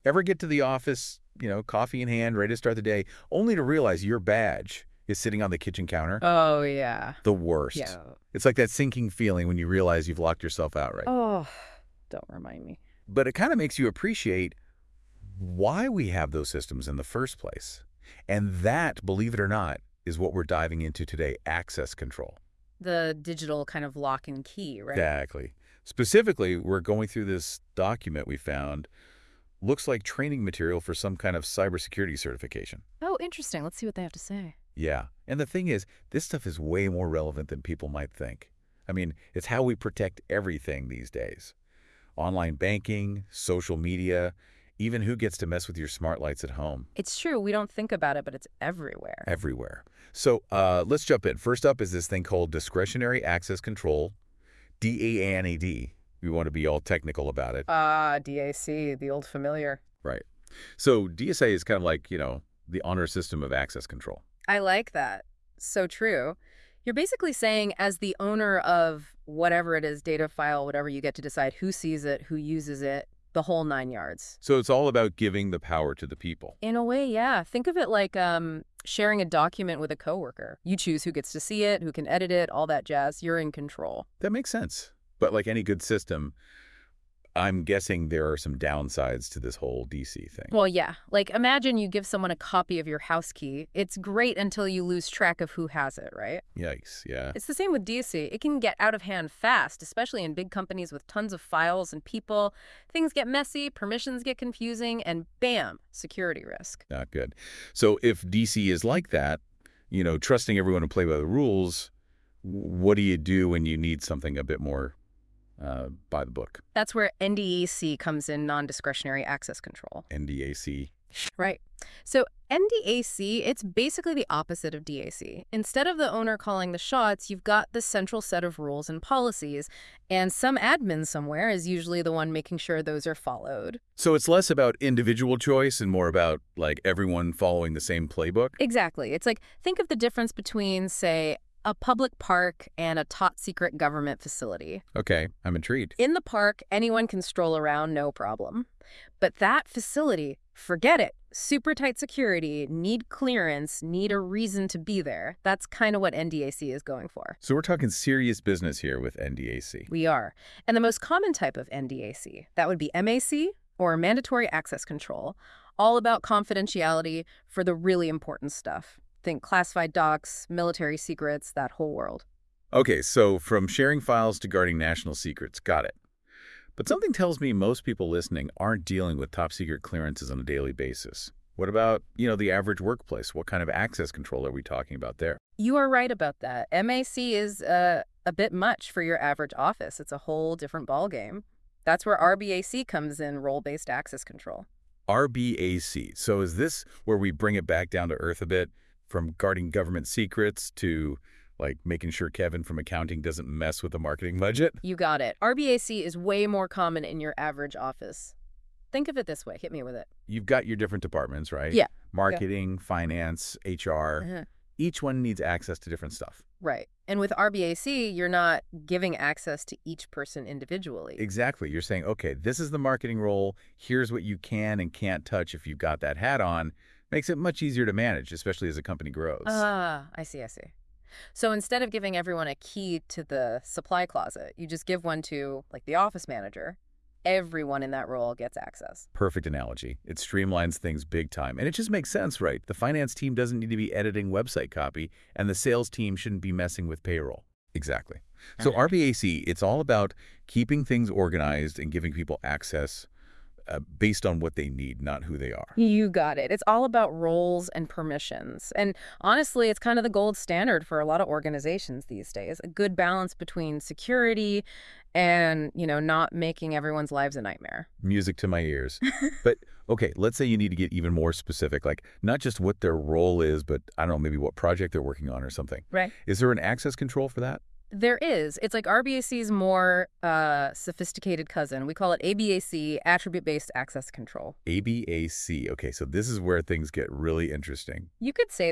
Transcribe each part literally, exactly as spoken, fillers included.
Ever get to the office, you know, coffee in hand, ready to start the day, only to realize your badge is sitting on the kitchen counter? Oh, yeah. The worst. Yeah. It's like that sinking feeling when you realize you've locked yourself out, right? Oh, don't remind me. But it kind of makes you appreciate why we have those systems in the first place. And that, believe it or not, is what we're diving into today, access control. The digital kind of lock and key, right? Exactly. Specifically, we're going through this document we found. Looks like training material for some kind of cybersecurity certification. Oh, interesting. Let's see what they have to say. Yeah. And the thing is, this stuff is way more relevant than people might think. I mean, it's how we protect everything these days. Online banking, social media, even who gets to mess with your smart lights at home. It's true. We don't think about it, but it's everywhere. Everywhere. So uh, let's jump in. First up is this thing called Discretionary Access Control, D A N A D. We want to be all technical about it. Ah, D A C, the old familiar. Right. So D S A is kind of like, you know, the honor system of access control. I like that. So true. You're basically saying, as the owner of whatever it is, data file, whatever, you get to decide who sees it, who uses it, the whole nine yards. So it's all about giving the power to the people. In a way, yeah. Think of it like um, sharing a document with a coworker. You choose who gets to see it, who can edit it, all that jazz. You're in control. That makes sense. But like any good system, I'm guessing there are some downsides to this whole D C thing. Well, yeah. Like, imagine you give someone a copy of your house key. It's great until you lose track of who has it, right? Yikes, yeah. It's the same with D C. It can get out of hand fast, especially in big companies with tons of files and people. Things get messy, permissions get confusing, and bam, security risk. Not good. So if D C is like that, you know, trusting everyone to play by the rules, what do you do when you need something a bit more uh, by the book? That's where N D A C comes in, non-discretionary access control. N D A C. Right. So N D A C, it's basically the opposite of D A C. Instead of the owner calling the shots, you've got the central set of rules and policies, and some admin somewhere is usually the one making sure those are followed. So it's less about individual choice and more about, like, everyone following the same playbook? Exactly. It's like, think of the difference between, say, a public park and a top-secret government facility. Okay, I'm intrigued. In the park, anyone can stroll around, no problem. But that facility, forget it. Super tight security, need clearance, need a reason to be there. That's kind of what N D A C is going for. So we're talking serious business here with N D A C. We are. And the most common type of N D A C, that would be M A C, or Mandatory Access Control, all about confidentiality for the really important stuff. Think classified docs, military secrets, that whole world. Okay, so from sharing files to guarding national secrets, got it. But something tells me most people listening aren't dealing with top-secret clearances on a daily basis. What about, you know, the average workplace? What kind of access control are we talking about there? You are right about that. M A C is uh, a bit much for your average office. It's a whole different ballgame. That's where R B A C comes in, role-based access control. R B A C. So is this where we bring it back down to earth a bit? From guarding government secrets to, like, making sure Kevin from accounting doesn't mess with the marketing budget? You got it. R B A C is way more common in your average office. Think of it this way. Hit me with it. You've got your different departments, right? Yeah. Marketing, finance, H R. Uh-huh. Each one needs access to different stuff. Right. And with R B A C, you're not giving access to each person individually. Exactly. You're saying, okay, this is the marketing role. Here's what you can and can't touch if you've got that hat on. Makes it much easier to manage, especially as a company grows. Ah, I see, I see. So instead of giving everyone a key to the supply closet, you just give one to, like, the office manager. Everyone in that role gets access. Perfect analogy. It streamlines things big time. And it just makes sense, right? The finance team doesn't need to be editing website copy, and the sales team shouldn't be messing with payroll. Exactly. So R B A C, it's all about keeping things organized and giving people access Uh, based on what they need, not who they are. You got it. It's all about roles and permissions. And honestly, it's kind of the gold standard for a lot of organizations these days. A good balance between security and, you know, not making everyone's lives a nightmare. Music to my ears. But, okay, let's say you need to get even more specific, like not just what their role is, but I don't know, maybe what project they're working on or something. Right. Is there an access control for that? There is. It's like R B A C's more uh, sophisticated cousin. We call it A B A C, Attribute-Based Access Control. A B A C. Okay, so this is where things get really interesting. You could say that.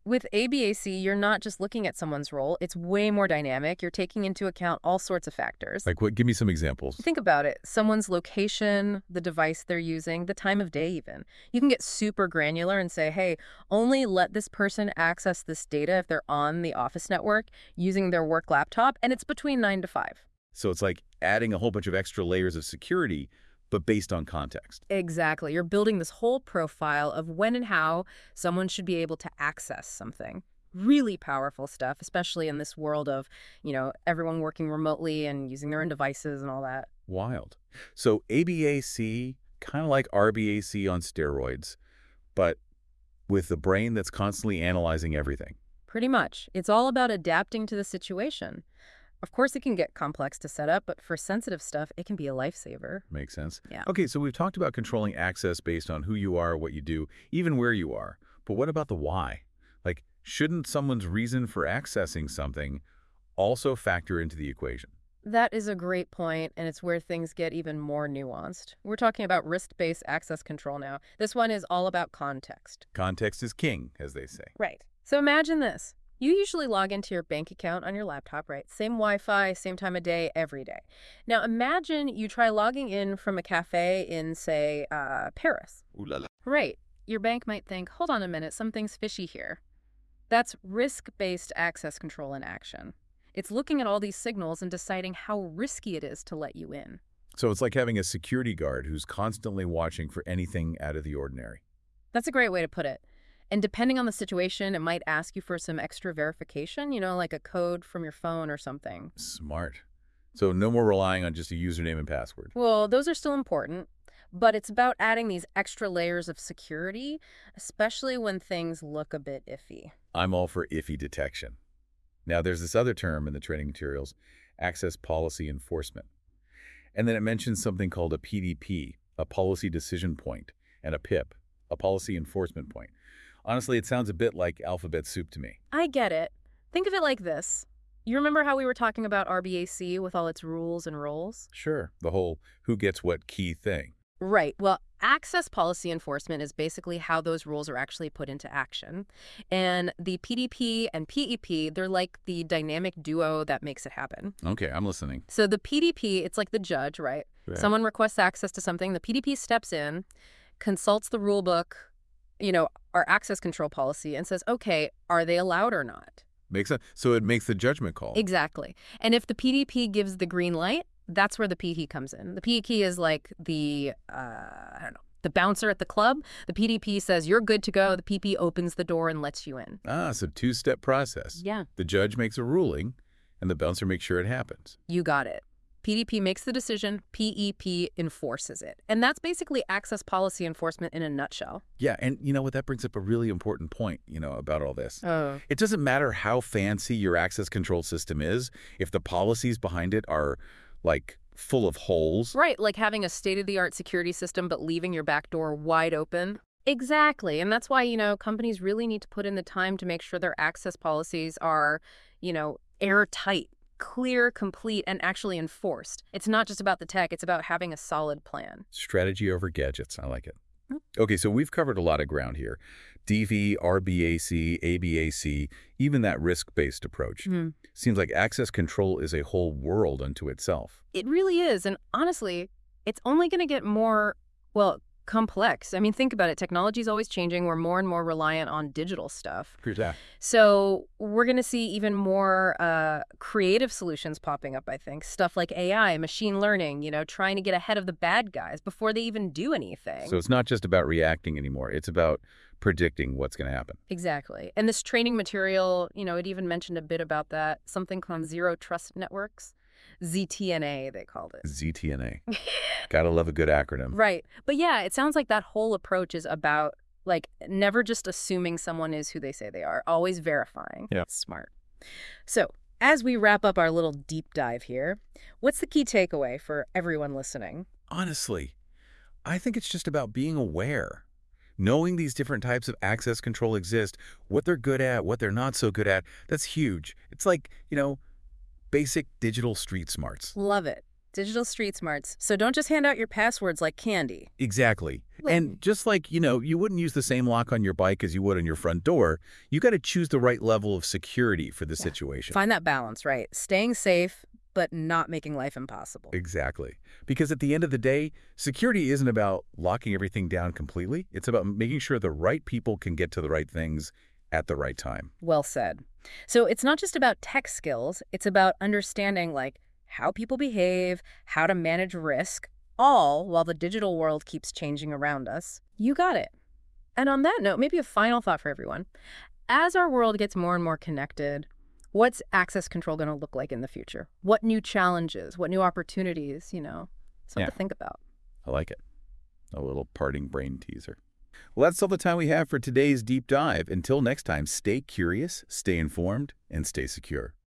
With A B A C, you're not just looking at someone's role. It's way more dynamic. You're taking into account all sorts of factors. Like what? Give me some examples. Think about it. Someone's location, the device they're using, the time of day even. You can get super granular and say, hey, only let this person access this data if they're on the office network using their work laptop, and it's between nine to five. So it's like adding a whole bunch of extra layers of security, but based on context. Exactly. You're building this whole profile of when and how someone should be able to access something. Really powerful stuff, especially in this world of, you know, everyone working remotely and using their own devices and all that. Wild. So A B A C, kind of like R B A C on steroids, but with the brain that's constantly analyzing everything. Pretty much. It's all about adapting to the situation. Of course, it can get complex to set up, but for sensitive stuff, it can be a lifesaver. Makes sense. Yeah. Okay, so we've talked about controlling access based on who you are, what you do, even where you are. But what about the why? Like, shouldn't someone's reason for accessing something also factor into the equation? That is a great point, and it's where things get even more nuanced. We're talking about risk-based access control now. This one is all about context. Context is king, as they say. Right. So imagine this. You usually log into your bank account on your laptop, right? Same Wi-Fi, same time of day, every day. Now imagine you try logging in from a cafe in, say, uh, Paris. Ooh la la. Right. Your bank might think, hold on a minute, something's fishy here. That's risk-based access control in action. It's looking at all these signals and deciding how risky it is to let you in. So it's like having a security guard who's constantly watching for anything out of the ordinary. That's a great way to put it. And depending on the situation, it might ask you for some extra verification, you know, like a code from your phone or something. Smart. So no more relying on just a username and password. Well, those are still important, but it's about adding these extra layers of security, especially when things look a bit iffy. I'm all for iffy detection. Now, there's this other term in the training materials, access policy enforcement. And then it mentions something called a P D P, a policy decision point, and a P I P, a policy enforcement point. Honestly, it sounds a bit like alphabet soup to me. I get it. Think of it like this. You remember how we were talking about R B A C with all its rules and roles? Sure. The whole who gets what key thing. Right. Well, access policy enforcement is basically how those rules are actually put into action. And the P D P and P E P, they're like the dynamic duo that makes it happen. Okay, I'm listening. So the P D P, it's like the judge, right? Yeah. Someone requests access to something, the P D P steps in, consults the rule book, you know, our access control policy, and says, okay, are they allowed or not? Makes sense. So it makes the judgment call. Exactly. And if the P D P gives the green light, that's where the P key comes in. The P key is like the, uh, I don't know, the bouncer at the club. The P D P says you're good to go. The P P opens the door and lets you in. Ah, so two-step process. Yeah. The judge makes a ruling, and the bouncer makes sure it happens. You got it. P D P makes the decision, P E P enforces it. And that's basically access policy enforcement in a nutshell. Yeah, and you know what? That brings up a really important point, you know, about all this. Oh. It doesn't matter how fancy your access control system is, if the policies behind it are, like, full of holes. Right, like having a state-of-the-art security system but leaving your back door wide open. Exactly, and that's why, you know, companies really need to put in the time to make sure their access policies are, you know, airtight, clear, complete, and actually enforced. It's not just about the tech, it's about having a solid plan. Strategy over gadgets. I like it. Okay, so we've covered a lot of ground here. D V, R B A C, A B A C, even that risk-based approach. Mm. Seems like access control is a whole world unto itself. It really is, and honestly, it's only going to get more, well, complex. I mean, think about it. Technology is always changing. We're more and more reliant on digital stuff. So we're going to see even more uh, creative solutions popping up, I think. Stuff like A I, machine learning, you know, trying to get ahead of the bad guys before they even do anything. So it's not just about reacting anymore. It's about predicting what's going to happen. Exactly. And this training material, you know, it even mentioned a bit about that, something called Zero Trust Networks. Z T N A, they called it. Z T N A. Gotta love a good acronym. Right. But yeah, it sounds like that whole approach is about, like, never just assuming someone is who they say they are, always verifying. Yeah. Smart. So, as we wrap up our little deep dive here, what's the key takeaway for everyone listening? Honestly, I think it's just about being aware. Knowing these different types of access control exist, what they're good at, what they're not so good at, that's huge. It's like, you know, basic digital street smarts. Love it. Digital street smarts. So don't just hand out your passwords like candy. Exactly. Like- And just like, you know, you wouldn't use the same lock on your bike as you would on your front door, you got to choose the right level of security for the situation. Find that balance, right? Staying safe, but not making life impossible. Exactly. Because at the end of the day, security isn't about locking everything down completely. It's about making sure the right people can get to the right things at the right time. Well said. So it's not just about tech skills. It's about understanding, like, how people behave, how to manage risk, all while the digital world keeps changing around us. You got it. And on that note, maybe a final thought for everyone. As our world gets more and more connected, what's access control going to look like in the future? What new challenges, what new opportunities, you know, something Yeah. to think about. I like it. A little parting brain teaser. Well, that's all the time we have for today's deep dive. Until next time, stay curious, stay informed, and stay secure.